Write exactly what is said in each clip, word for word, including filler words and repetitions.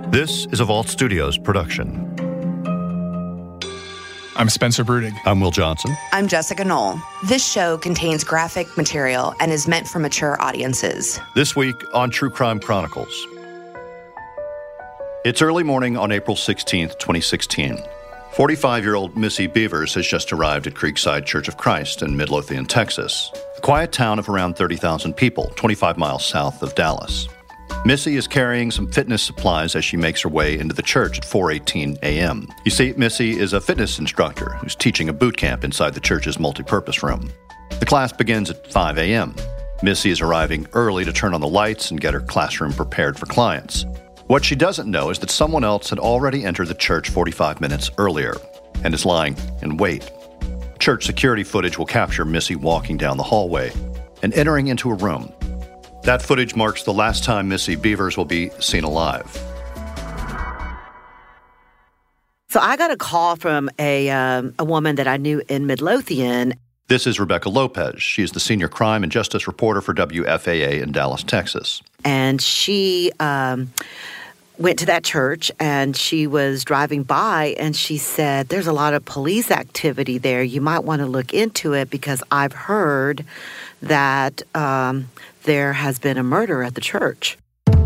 This is a Vault Studios production. I'm Spencer Brudig. I'm Will Johnson. I'm Jessica Knoll. This show contains graphic material and is meant for mature audiences. This week on True Crime Chronicles. It's early morning on April sixteenth, twenty sixteen. forty-five-year-old Missy Beavers has just arrived at Creekside Church of Christ in Midlothian, Texas, a quiet town of around thirty thousand people, twenty-five miles south of Dallas. Missy is carrying some fitness supplies as she makes her way into the church at four eighteen a.m. You see, Missy is a fitness instructor who's teaching a boot camp inside the church's multipurpose room. The class begins at five a.m. Missy is arriving early to turn on the lights and get her classroom prepared for clients. What she doesn't know is that someone else had already entered the church forty-five minutes earlier and is lying in wait. Church security footage will capture Missy walking down the hallway and entering into a room. That footage marks the last time Missy Beavers will be seen alive. So I got a call from a um, a woman that I knew in Midlothian. This is Rebecca Lopez. She's the senior crime and justice reporter for W F A A in Dallas, Texas. And she um, went to that church, and she was driving by, and she said, there's a lot of police activity there. You might want to look into it because I've heard that um, there has been a murder at the church.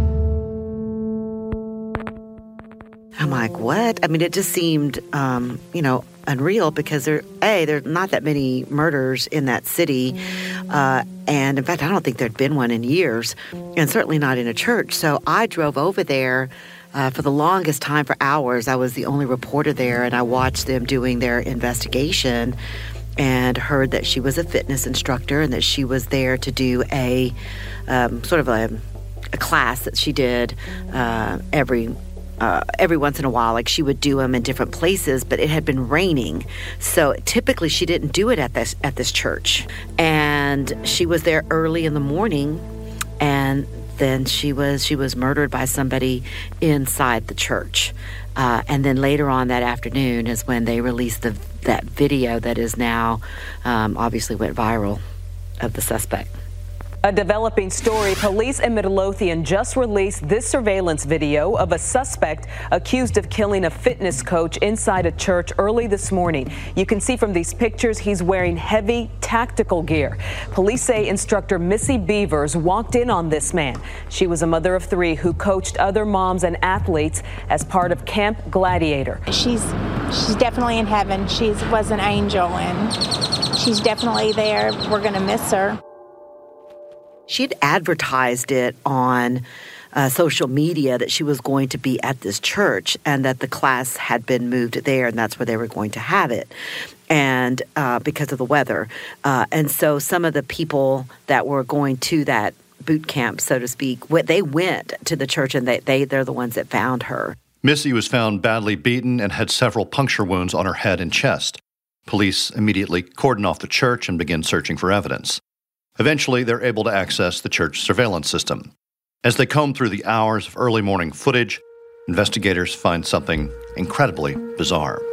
I'm like, what? I mean, it just seemed, um, you know, unreal because there, A, there's not that many murders in that city. Uh, and in fact, I don't think there'd been one in years, and certainly not in a church. So I drove over there uh, for the longest time, for hours. I was the only reporter there, and I watched them doing their investigation and heard that she was a fitness instructor and that she was there to do a um, sort of a, a class that she did uh, every Uh, every once in a while. Like, she would do them in different places, but it had been raining. So typically she didn't do it at this at this church. And she was there early in the morning, and then she was she was murdered by somebody inside the church. Uh, and then later on that afternoon is when they released the, that video that is now um, obviously went viral of the suspect. A developing story. Police in Midlothian just released this surveillance video of a suspect accused of killing a fitness coach inside a church early this morning. You can see from these pictures he's wearing heavy tactical gear. Police say instructor Missy Beavers walked in on this man. She was a mother of three who coached other moms and athletes as part of Camp Gladiator. She's she's definitely in heaven. She was an angel, and she's definitely there. We're going to miss her. She had advertised it on uh, social media that she was going to be at this church and that the class had been moved there, and that's where they were going to have it, and uh, because of the weather. Uh, and so some of the people that were going to that boot camp, so to speak, they went to the church, and they, they, they're the ones that found her. Missy was found badly beaten and had several puncture wounds on her head and chest. Police immediately cordon off the church and begin searching for evidence. Eventually, they're able to access the church surveillance system. As they comb through the hours of early morning footage, investigators find something incredibly bizarre.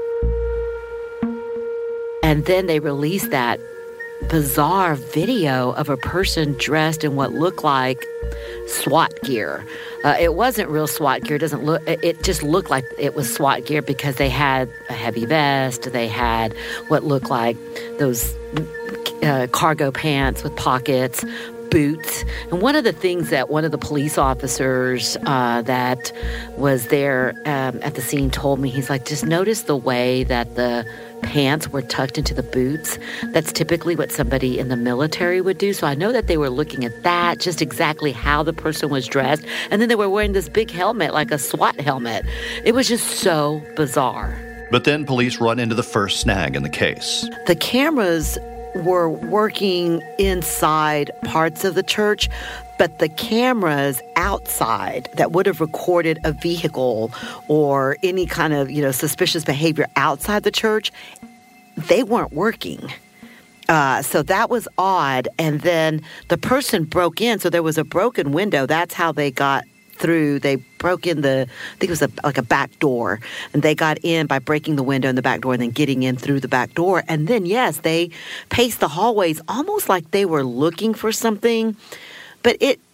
And then they released that bizarre video of a person dressed in what looked like SWAT gear. Uh, it wasn't real SWAT gear. It doesn't look. It just looked like it was SWAT gear because they had a heavy vest. They had what looked like those uh, cargo pants with pockets, boots. And one of the things that one of the police officers uh, that was there um, at the scene told me, he's like, just notice the way that the pants were tucked into the boots. That's typically what somebody in the military would do. So I know that they were looking at that, just exactly how the person was dressed. And then they were wearing this big helmet, like a SWAT helmet. It was just so bizarre. But then police run into the first snag in the case. The cameras were working inside parts of the church, but the cameras outside that would have recorded a vehicle or any kind of, you know, suspicious behavior outside the church, they weren't working. Uh, so that was odd. And then the person broke in. So there was a broken window. That's how they got through. They broke in the, I think it was a, like a back door, and they got in by breaking the window in the back door and then getting in through the back door. And then, yes, they paced the hallways almost like they were looking for something, but it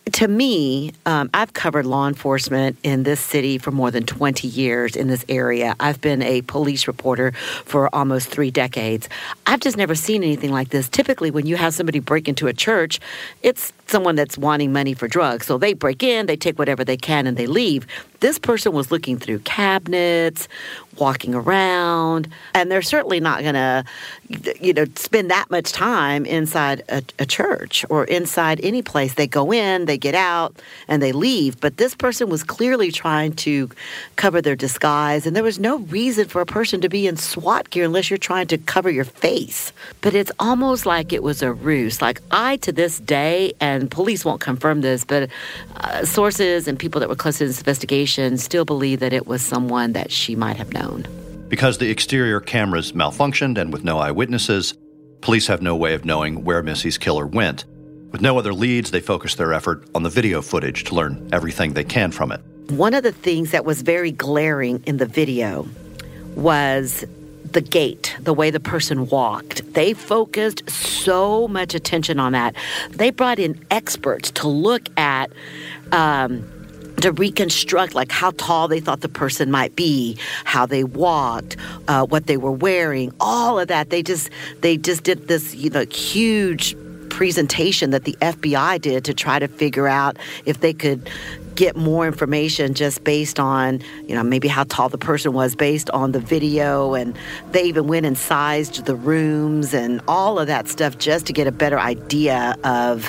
to me, um, I've covered law enforcement in this city for more than twenty years in this area. I've been a police reporter for almost three decades. I've just never seen anything like this. Typically, when you have somebody break into a church, it's someone that's wanting money for drugs. So they break in, they take whatever they can, and they leave. This person was looking through cabinets, walking around, and they're certainly not going to, you know, spend that much time inside a, a church or inside any place. They go in, they get out, and they leave. But this person was clearly trying to cover their disguise, and there was no reason for a person to be in SWAT gear unless you're trying to cover your face. But it's almost like it was a ruse. Like I, to this day, and police won't confirm this, but uh, sources and people that were close to this investigation still believe that it was someone that she might have known. Because the exterior cameras malfunctioned and with no eyewitnesses, police have no way of knowing where Missy's killer went. With no other leads, they focus their effort on the video footage to learn everything they can from it. One of the things that was very glaring in the video was the gait, the way the person walked. They focused so much attention on that. They brought in experts to look at um, to reconstruct like how tall they thought the person might be, how they walked, uh, what they were wearing, all of that. They just they just did this, you know, huge presentation that the F B I did to try to figure out if they could get more information just based on, you know, maybe how tall the person was based on the video. And they even went and sized the rooms and all of that stuff just to get a better idea of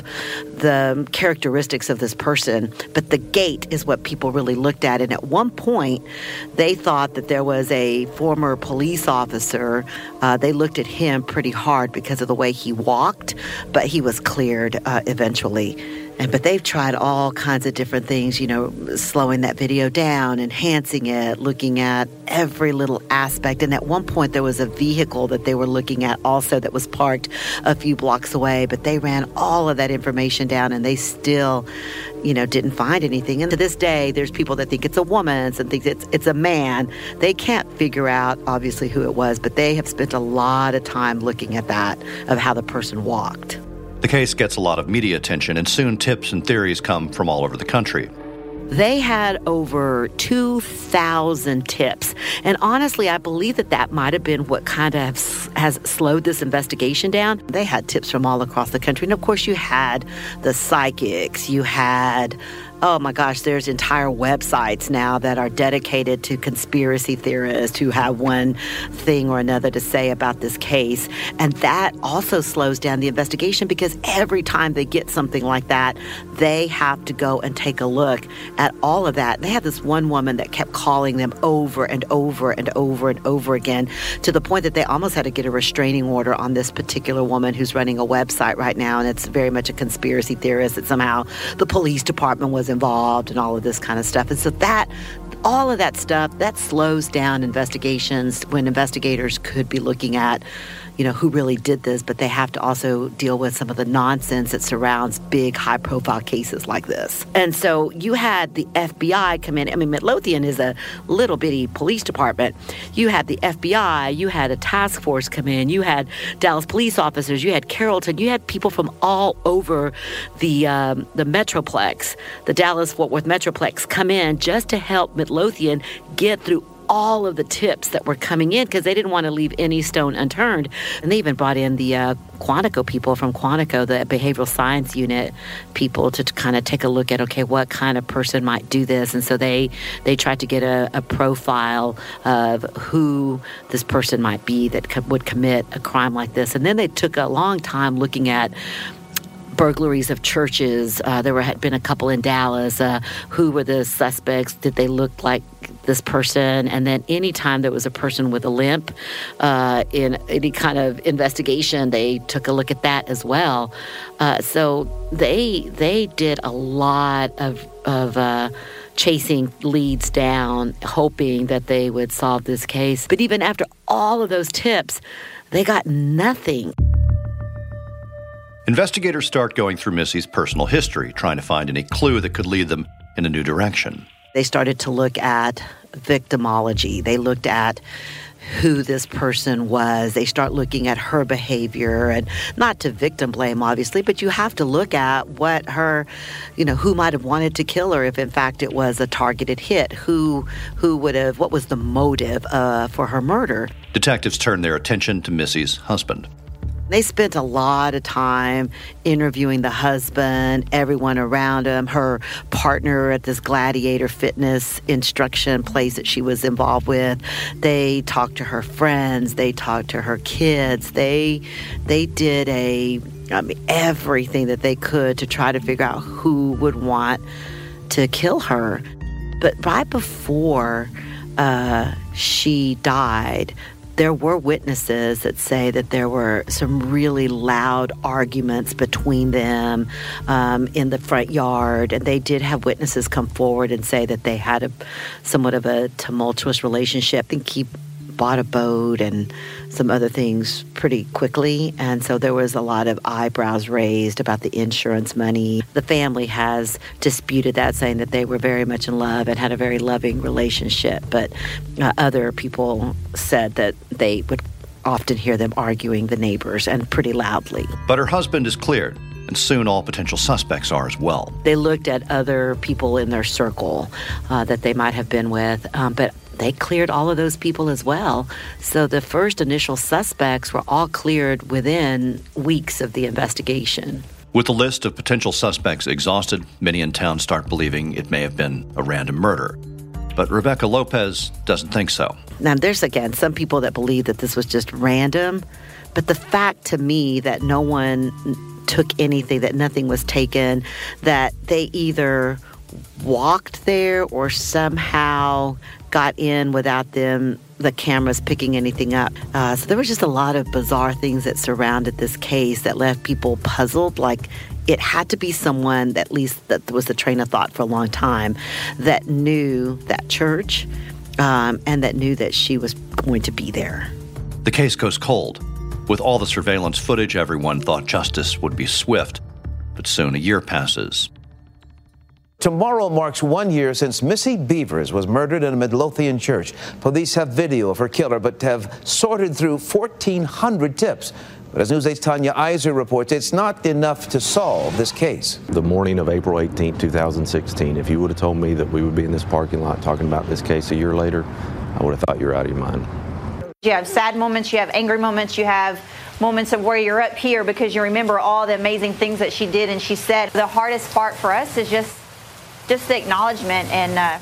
the characteristics of this person. But the gait is what people really looked at. And at one point, they thought that there was a former police officer. Uh, they looked at him pretty hard because of the way he walked, but he was cleared uh, eventually. And but they've tried all kinds of different things, you know, slowing that video down, enhancing it, looking at every little aspect. And at one point, there was a vehicle that they were looking at also that was parked a few blocks away. But they ran all of that information down, and they still, you know, didn't find anything. And to this day, there's people that think it's a woman, some think it's it's a man. They can't figure out, obviously, who it was, but they have spent a lot of time looking at that, of how the person walked. The case gets a lot of media attention, and soon tips and theories come from all over the country. They had over two thousand tips. And honestly, I believe that that might have been what kind of has slowed this investigation down. They had tips from all across the country. And of course, you had the psychics. You had, oh my gosh, there's entire websites now that are dedicated to conspiracy theorists who have one thing or another to say about this case. And that also slows down the investigation because every time they get something like that, they have to go and take a look at all of that. They had this one woman that kept calling them over and over and over and over again to the point that they almost had to get a restraining order on this particular woman who's running a website right now. And it's very much a conspiracy theorist that somehow the police department was involved and all of this kind of stuff. And so that, all of that stuff, that slows down investigations when investigators could be looking at, you know, who really did this, but they have to also deal with some of the nonsense that surrounds big, high-profile cases like this. And so you had the F B I come in. I mean, Midlothian is a little bitty police department. You had the F B I. You had a task force come in. You had Dallas police officers. You had Carrollton. You had people from all over the um, the Metroplex, the Dallas-Fort Worth Metroplex, come in just to help Midlothian get through all of the tips that were coming in because they didn't want to leave any stone unturned. And they even brought in the uh, Quantico people from Quantico, the behavioral science unit people, to, to kind of take a look at, okay, what kind of person might do this? And so they they tried to get a, a profile of who this person might be that co- would commit a crime like this. And then they took a long time looking at burglaries of churches. Uh, there were, had been a couple in Dallas. Uh, who were the suspects? Did they look like this person? And then anytime there was a person with a limp uh, in any kind of investigation, they took a look at that as well. Uh, so they they did a lot of of uh, chasing leads down, hoping that they would solve this case. But even after all of those tips, they got nothing. Investigators start going through Missy's personal history, trying to find any clue that could lead them in a new direction. They started to look at victimology. They looked at who this person was. They start looking at her behavior, and not to victim blame, obviously, but you have to look at what her, you know, who might have wanted to kill her if in fact it was a targeted hit. Who who would have, what was the motive uh, for her murder? Detectives turned their attention to Missy's husband. They spent a lot of time interviewing the husband, everyone around him, her partner at this gladiator fitness instruction place that she was involved with. They talked to her friends. They talked to her kids. They they did a, I mean, everything that they could to try to figure out who would want to kill her. But right before uh, she died, there were witnesses that say that there were some really loud arguments between them um, in the front yard. And they did have witnesses come forward and say that they had a somewhat of a tumultuous relationship. I think he bought a boat and some other things pretty quickly. And so there was a lot of eyebrows raised about the insurance money. The family has disputed that, saying that they were very much in love and had a very loving relationship. But uh, other people said that they would often hear them arguing, the neighbors, and pretty loudly. But her husband is cleared, and soon all potential suspects are as well. They looked at other people in their circle uh, that they might have been with, um, but they cleared all of those people as well. So the first initial suspects were all cleared within weeks of the investigation. With the list of potential suspects exhausted, many in town start believing it may have been a random murder. But Rebecca Lopez doesn't think so. Now, there's, again, some people that believe that this was just random, but the fact to me that no one took anything, that nothing was taken, that they either walked there or somehow got in without them, the cameras picking anything up. Uh, so there was just a lot of bizarre things that surrounded this case that left people puzzled. Like, it had to be someone, at least that was the train of thought for a long time, that knew that church um, and that knew that she was going to be there. The case goes cold. With all the surveillance footage, everyone thought justice would be swift. But soon a year passes. Tomorrow marks one year since Missy Bevers was murdered in a Midlothian church. Police have video of her killer, but have sorted through fourteen hundred tips. But as News eight's Tanya Iser reports, it's not enough to solve this case. The morning of April eighteenth, twenty sixteen, if you would have told me that we would be in this parking lot talking about this case a year later, I would have thought you were out of your mind. You have sad moments, you have angry moments, you have moments of where you're up here because you remember all the amazing things that she did and she said. The hardest part for us is just just the acknowledgement and uh,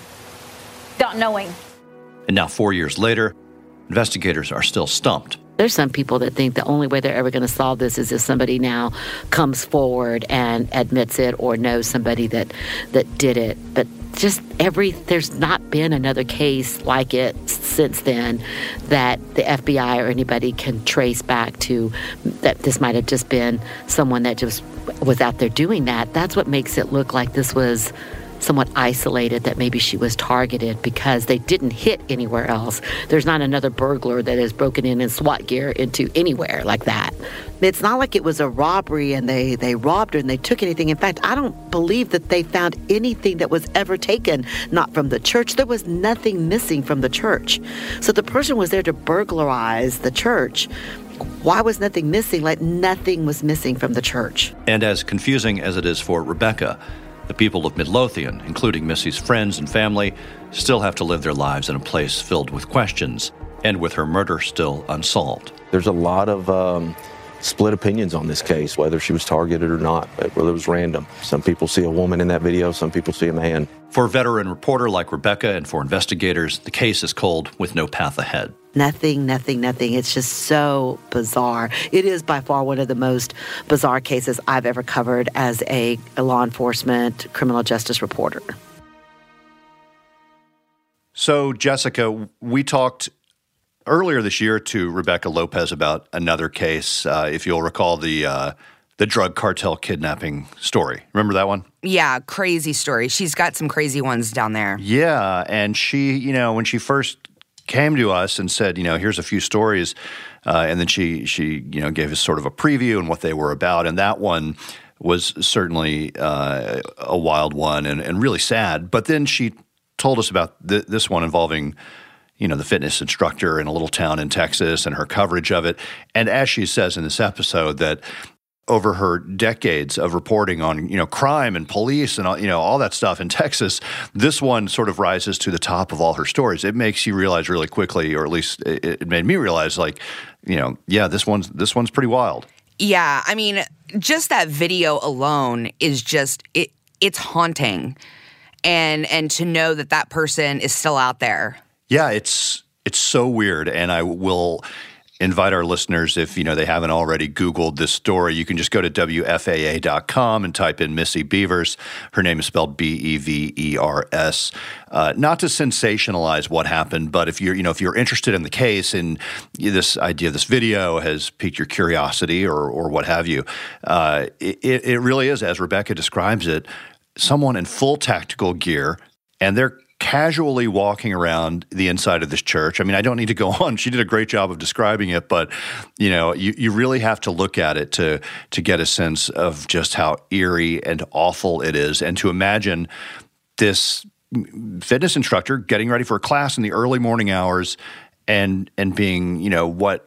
not knowing. And now, four years later, investigators are still stumped. There's some people that think the only way they're ever going to solve this is if somebody now comes forward and admits it or knows somebody that, that did it. But just every, there's not been another case like it since then that the F B I or anybody can trace back to, that this might have just been someone that just was out there doing that. That's what makes it look like this was somewhat isolated, that maybe she was targeted because they didn't hit anywhere else. There's not another burglar that has broken in in SWAT gear into anywhere like that. It's not like it was a robbery and they, they robbed her and they took anything. In fact, I don't believe that they found anything that was ever taken, not from the church. There was nothing missing from the church. So the person was there to burglarize the church. Why was nothing missing? Like nothing was missing from the church. And as confusing as it is for Rebecca, the people of Midlothian, including Missy's friends and family, still have to live their lives in a place filled with questions and with her murder still unsolved. There's a lot of um, split opinions on this case, whether she was targeted or not, whether it was random. Some people see a woman in that video, some people see a man. For a veteran reporter like Rebecca and for investigators, the case is cold with no path ahead. Nothing, nothing, nothing. It's just so bizarre. It is by far one of the most bizarre cases I've ever covered as a, a law enforcement criminal justice reporter. So, Jessica, we talked earlier this year to Rebecca Lopez about another case, uh, if you'll recall the uh, the drug cartel kidnapping story. Remember that one? Yeah, crazy story. She's got some crazy ones down there. Yeah, and she, you know, when she first came to us and said, you know, here's a few stories, uh, and then she, she, you know, gave us sort of a preview and what they were about, and that one was certainly uh, a wild one and, and really sad. But then she told us about th- this one involving, you know, the fitness instructor in a little town in Texas and her coverage of it. And as she says in this episode, that over her decades of reporting on, you know, crime and police and, all, you know, all that stuff in Texas, this one sort of rises to the top of all her stories. It makes you realize really quickly, or at least it, it made me realize, like, you know, yeah, this one's this one's pretty wild. Yeah, I mean, just that video alone is just it. It's haunting, and and to know that that person is still out there. Yeah, it's it's so weird, and I will invite our listeners, if you know they haven't already Googled this story, you can just go to W F A A dot com and type in Missy Bevers. Her name is spelled B E V E R S. Uh, not to sensationalize what happened, but if you're you know if you're interested in the case and this idea of this video has piqued your curiosity or or what have you, uh, it, it really is, as Rebecca describes it, someone in full tactical gear, and they're casually walking around the inside of this church. I mean, I don't need to go on. She did a great job of describing it, but you know, you, you really have to look at it to to get a sense of just how eerie and awful it is, and to imagine this fitness instructor getting ready for a class in the early morning hours, and and being, you know, what,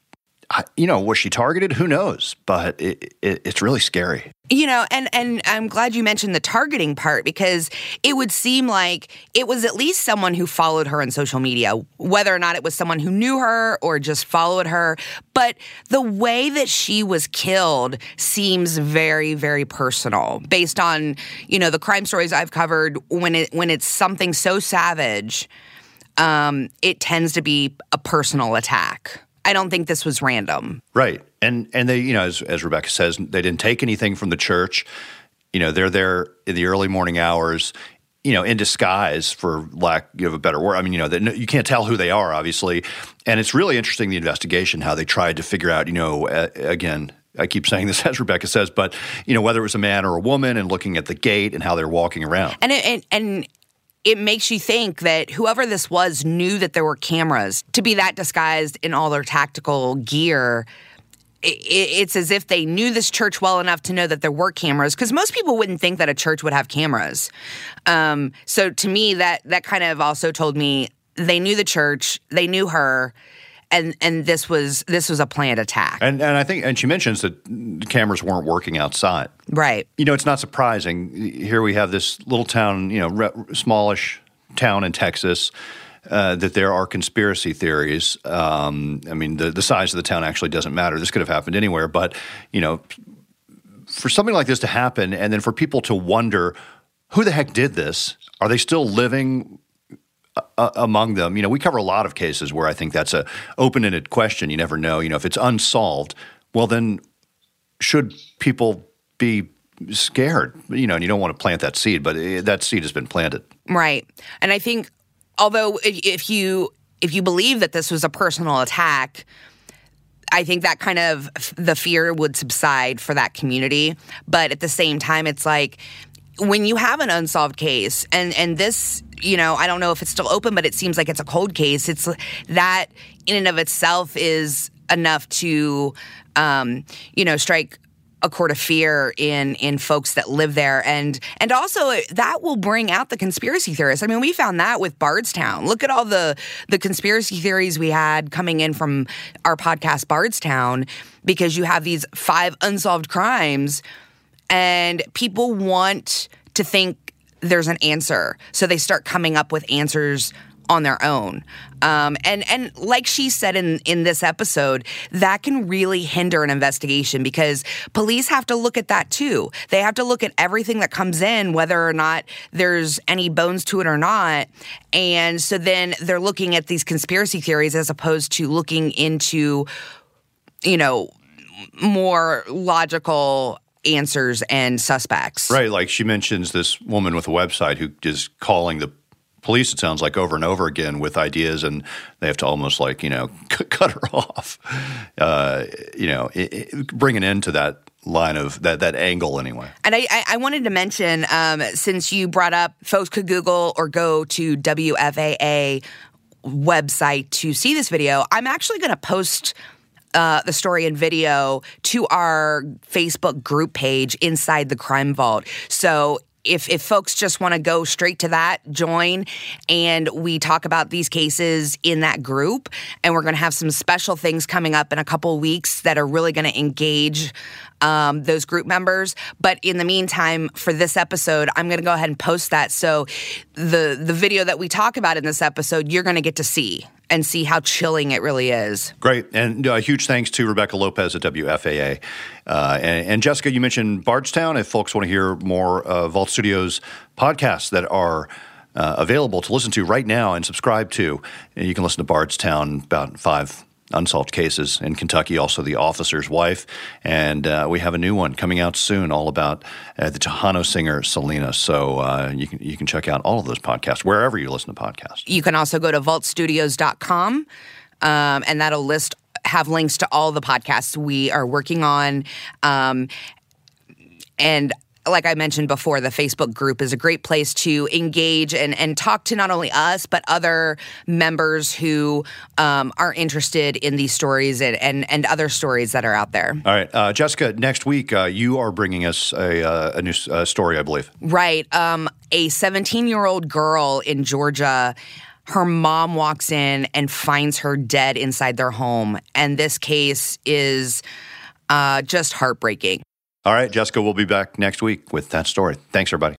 you know, was she targeted? Who knows? But it, it, it's really scary. You know, and, and I'm glad you mentioned the targeting part, because it would seem like it was at least someone who followed her on social media, whether or not it was someone who knew her or just followed her. But the way that she was killed seems very, very personal based on, you know, the crime stories I've covered. When it when it's something so savage, um, it tends to be a personal attack. I don't think this was random. Right. And and they, you know, as, as Rebecca says, they didn't take anything from the church. You know, they're there in the early morning hours, you know, in disguise, for lack of a better word. I mean, you know, they, you can't tell who they are, obviously. And it's really interesting, the investigation, how they tried to figure out, you know, uh, again, I keep saying this as Rebecca says, but, you know, whether it was a man or a woman, and looking at the gate and how they're walking around. And it, and and it makes you think that whoever this was knew that there were cameras. To be that disguised in all their tactical gear, it, it's as if they knew this church well enough to know that there were cameras, because most people wouldn't think that a church would have cameras. Um, so to me, that that kind of also told me they knew the church, they knew her, and and this was this was a planned attack. And and I think, and she mentions that the cameras weren't working outside. Right. You know, it's not surprising. Here we have this little town, you know, re- smallish town in Texas, uh, that there are conspiracy theories. Um, I mean, the, the size of the town actually doesn't matter. This could have happened anywhere. But, you know, for something like this to happen, and then for people to wonder, who the heck did this? Are they still living uh, among them? You know, we cover a lot of cases where I think that's a open-ended question. You never know. You know, if it's unsolved, well, then should people be scared? You know, and you don't want to plant that seed, but that seed has been planted. Right. And I think, although if you if you believe that this was a personal attack, I think that kind of the fear would subside for that community. But at the same time, it's like, when you have an unsolved case, and, and this, you know, I don't know if it's still open, but it seems like it's a cold case. It's that in and of itself is enough to, um, you know, strike a chord of fear in in folks that live there. And and also that will bring out the conspiracy theorists. I mean, we found that with Bardstown. Look at all the, the conspiracy theories we had coming in from our podcast Bardstown, because you have these five unsolved crimes, and people want to think there's an answer. So they start coming up with answers on their own. Um, and, and like she said in, in this episode, that can really hinder an investigation, because police have to look at that too. They have to look at everything that comes in, whether or not there's any bones to it or not. And so then they're looking at these conspiracy theories as opposed to looking into, you know, more logical answers and suspects. Right. Like she mentions this woman with a website who is calling the police, it sounds like, over and over again with ideas, and they have to almost like, you know, cut her off, uh, you know, it, it, bring an end to that line of that that angle anyway. And I, I wanted to mention, um, since you brought up, folks could Google or go to W F A A website to see this video. I'm actually going to post Uh, the story and video to our Facebook group page, Inside the Crime Vault. So if if folks just want to go straight to that, join, and we talk about these cases in that group. And we're going to have some special things coming up in a couple of weeks that are really going to engage um, those group members. But in the meantime, for this episode, I'm going to go ahead and post that. So the the video that we talk about in this episode, you're going to get to see and see how chilling it really is. Great. And a uh, huge thanks to Rebecca Lopez at W F A A. Uh, and, and Jessica, you mentioned Bardstown. If folks want to hear more uh, Vault Studios podcasts that are uh, available to listen to right now and subscribe to, you can listen to Bardstown, about five unsolved cases in Kentucky, also The Officer's Wife. And uh, we have a new one coming out soon all about uh, the Tejano singer Selena. So uh, you can you can check out all of those podcasts wherever you listen to podcasts. You can also go to vault studios dot com, um, and that'll list have links to all the podcasts we are working on. Um, and like I mentioned before, the Facebook group is a great place to engage and, and talk to not only us, but other members who um, are interested in these stories and, and, and other stories that are out there. All right. Uh, Jessica, next week, uh, you are bringing us a, uh, a new uh, story, I believe. Right. Um, a seventeen-year-old girl in Georgia, her mom walks in and finds her dead inside their home. And this case is uh, just heartbreaking. All right, Jessica, we'll be back next week with that story. Thanks, everybody.